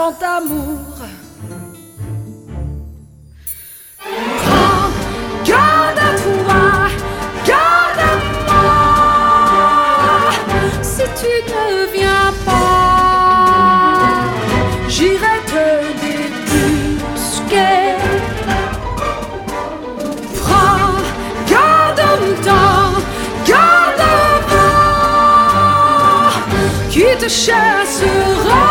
grand amour. Prends garde à toi, garde à moi. Si tu ne viens pas, j'irai te débusquer. Prends garde au temps, garde à moi, qui te chassera.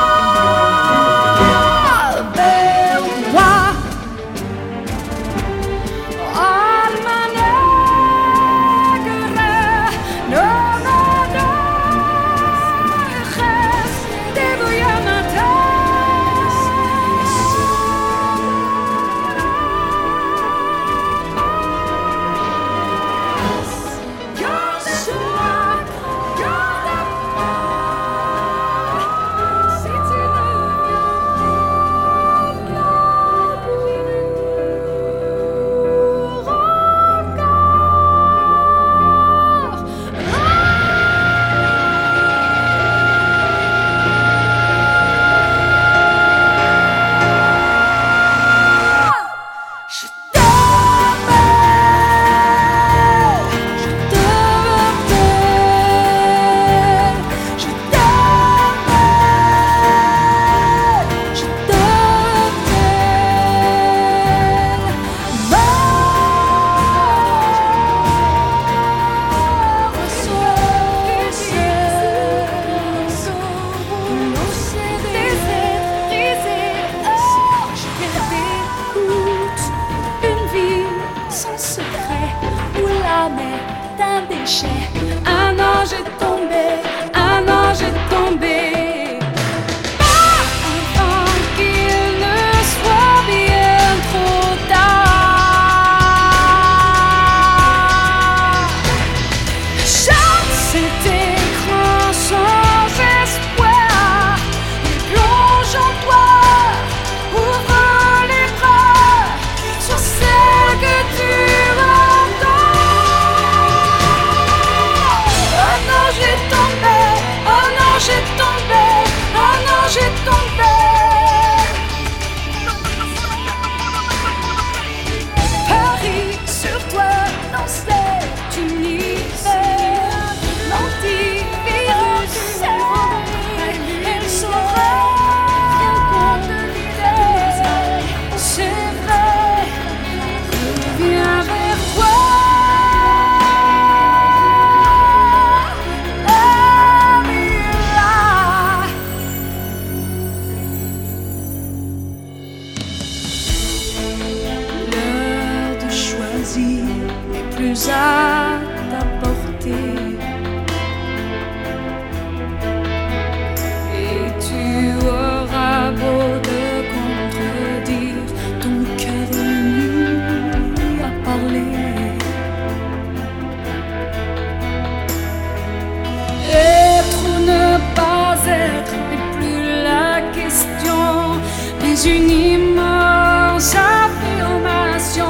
Un ange est tombé, un ange est tombé. Pas avant qu'il ne soit bien trop tard. Chante cet écran sans espoir et plonge en toi. Ouvre les bras sur celle que tu j'ai tombé, un ange est tombé. Paris sur toi dans cet univers, l'antivirus elle saura de l'idée. C'est vrai, reviens vers toi. N'est plus à ta portée et tu auras beau te contredire, ton cœur lui a parlé. Être ou ne pas être n'est plus la question, mais une immense affirmation.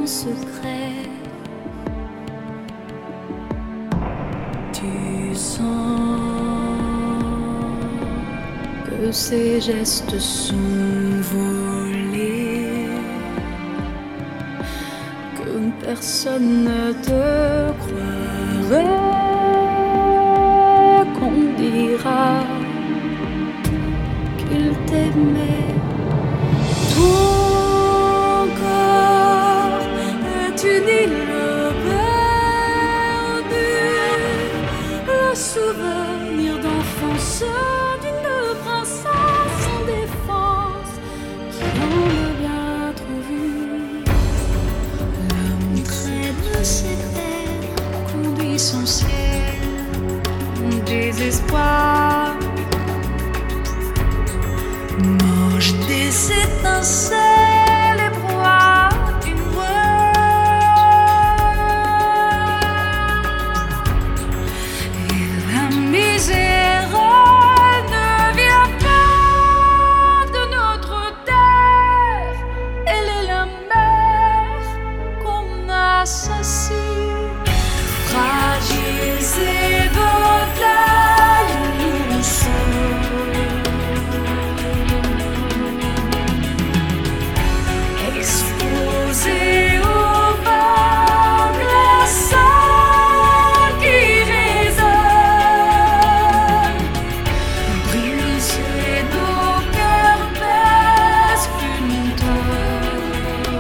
en secret. Tu sens que ces gestes sont volés, que personne ne te croirait, qu'on dira qu'il t'aimait. Ton corps est une île perdue, le souvenir d'enfance d'une princesse sans défense qui en a bien trop vu. L'homme traîne ses terres, conduit son ciel, désespoir, mange des étincelles et broie une et la misère ne vient pas de notre terre. Elle est la mère qu'on assassine, fragilisée de taille, nous sommes exposés au vent glaçant qui résonne, brisés, nos cœurs pèsent qu'une tonne.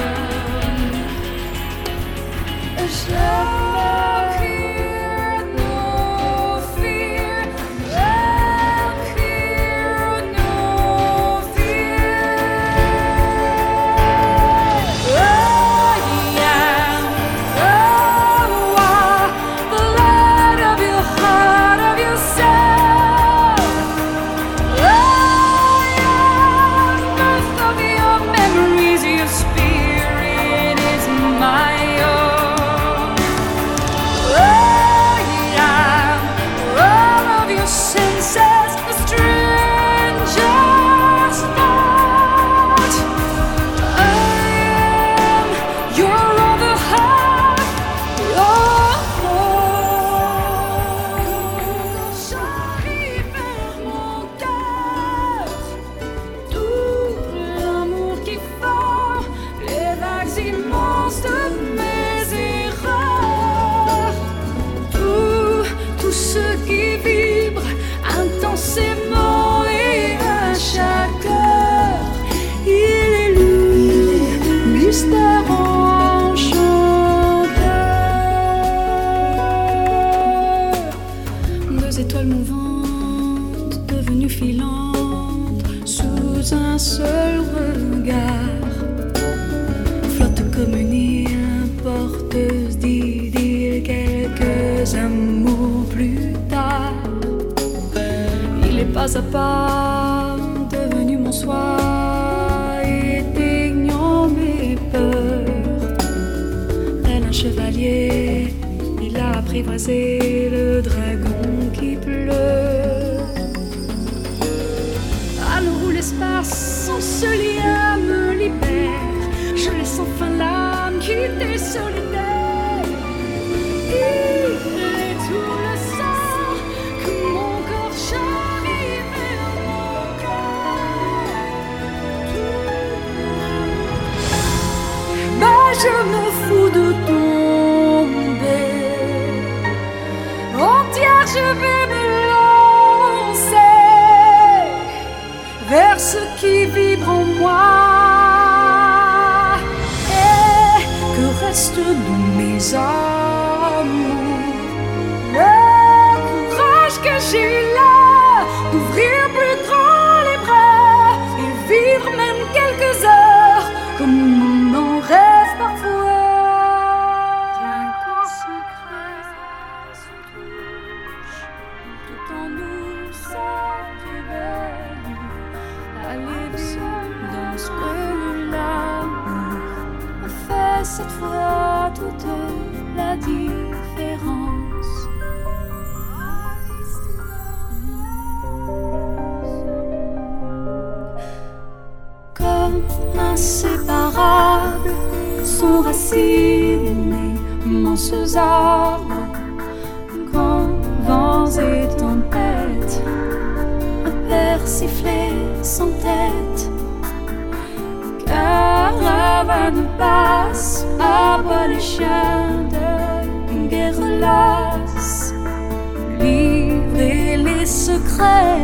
Tout ce qui vibre intensément et à chaque heure, il est lui, mystère enchanteur. Deux étoiles mouvantes, devenues filantes, sous un seul regard, flottent comme une île porteuse d'idées, quelques amours plus tard. Il est pas à pas devenu mon soir, éteignant mes peurs. Tel un chevalier, il a apprivoisé le dragon qui pleure. À nouveau l'espace, sans ce lien me libère. Je laisse enfin l'âme quitter solitaire. Il est tout le sang que mon corps charrie vers mon cœur. Mais je me fous de tomber. Entière, je vais me lancer vers ce qui vibre en moi. Et que reste de mes amours? Le courage que j'ai eu là d'ouvrir plus grand les bras et vivre même quelques heures comme on en rêve parfois. Rien qu'en secret se touche, tout en nous s'éveille. Allez dans ce que l'amour a fait cette fois toute la différence. Comme inséparables, s'enraciner, immenses arbres, quand vents et tempêtes, un père sifflé sans tête. Caravane passe, aboie les chiens de guerre lasse, livrer les secrets,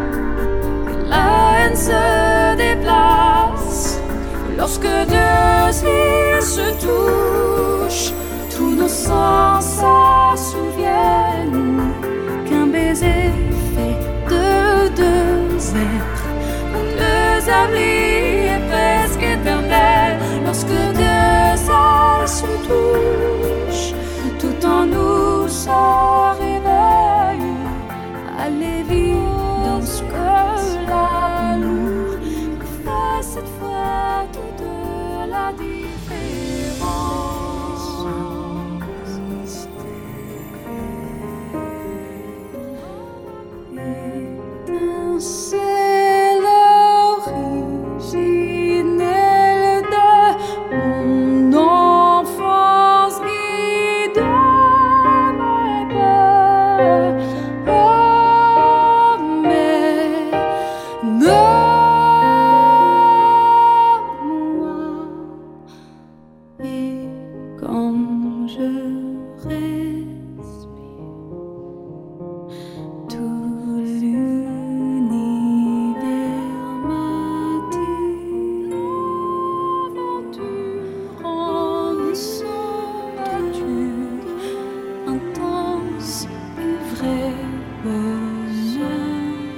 la haine se déplace. Lorsque deux yeux se touchent, tous nos sens s'assouviennent qu'un baiser fait de deux êtres, deux amis presque éternels. Lorsque deux âmes se touchent, tout en nous se réveille. Allez vite dans ce que l'amour fait cette fois toute la différence. C'est l'originelle de mon enfance qui demeure peur. Oh, mais non, moi, et quand je respire, tout l'univers m'attire. L'aventure en solitude, intense et vrai bonheur.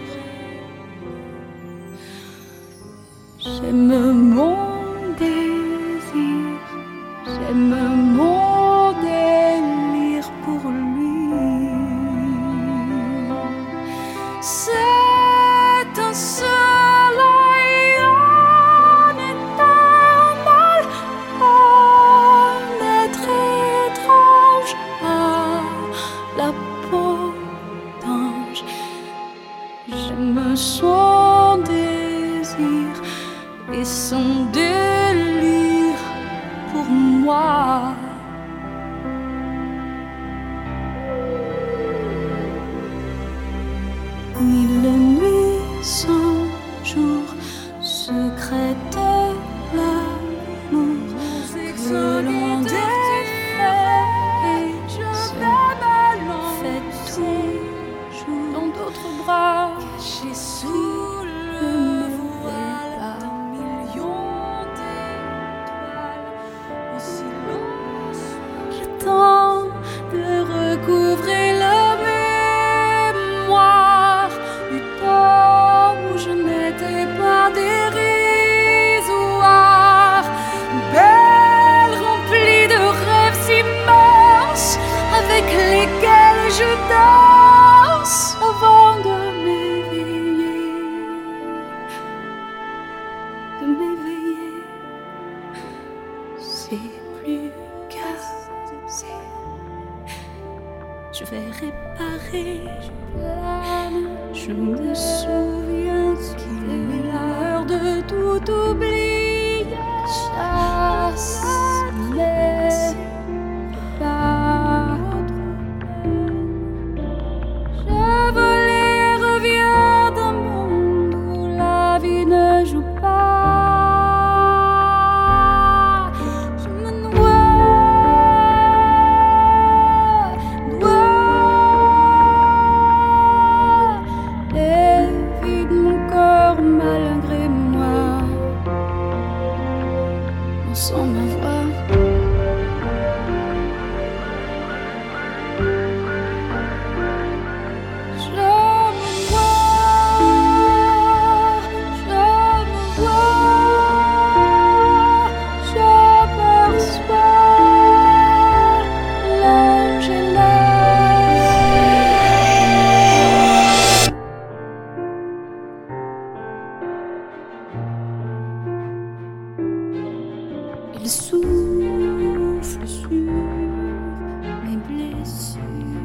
J'aime mon désir, j'aime mon délire pour lui. C'est un soleil en éternel, un être étrange à la peau d'ange. J'aime son désir et son délire pour moi. Mille nuits sans jour, secret de l'amour que l'on défait, et je fait toujours dans d'autres bras, caché sous le voile d'un million d'étoiles. En silence, j'attends de recouvrer la mémoire du temps où je n'étais pas dérisoire, belle remplie de rêves immenses avec lesquels je danse avant de m'éveiller, de m'éveiller. C'est plus cassé, je vais réparer. Je me souviens qu'il est l'heure de tout oublier. Chasse les pas. Je vole et reviens d'un monde où la vie ne joue pas. Je me noie et vide mon corps malgré moi. On sent ma voix. Il souffle sur mes blessures,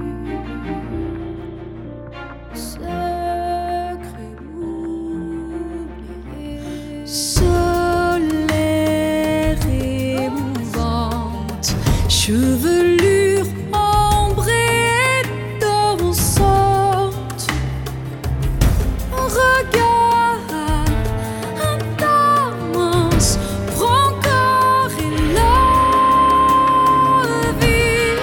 secret oublié, solaire émouvant. chevelure ambrée dansante, regarde intense, prends corps et la vie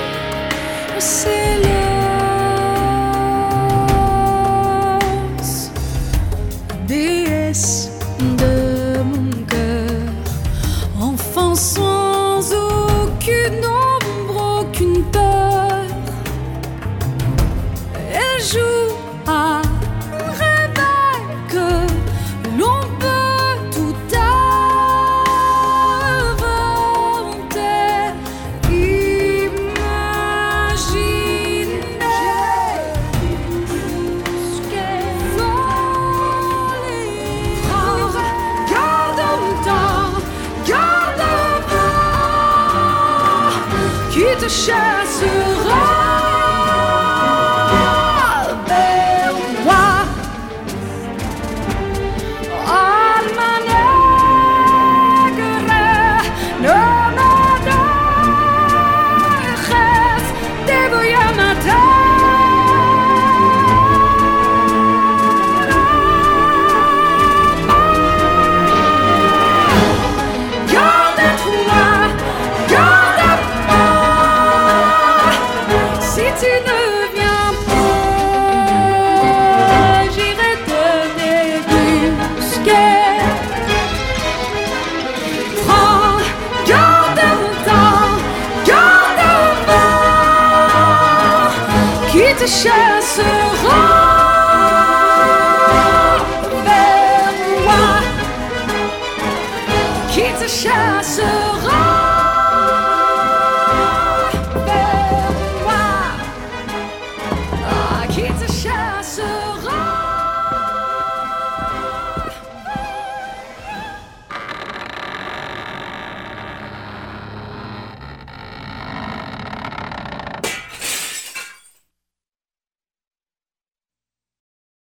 s'élance, déesse de mon cœur, enfant sans aucune ombre, aucune peur. Elle joue à un réveil que l'on peut tout inventer, imaginer jusqu'à voler. Garde mon temps, garde qui te chassera vers moi. Alma negra, nomade, reste débrouillé matin. Garde-toi, garde-moi. Si tu ne viens pas, j'irai te débusquer. Prends garde mon temps, garde vent qui te chassera vers moi, qui te chassera.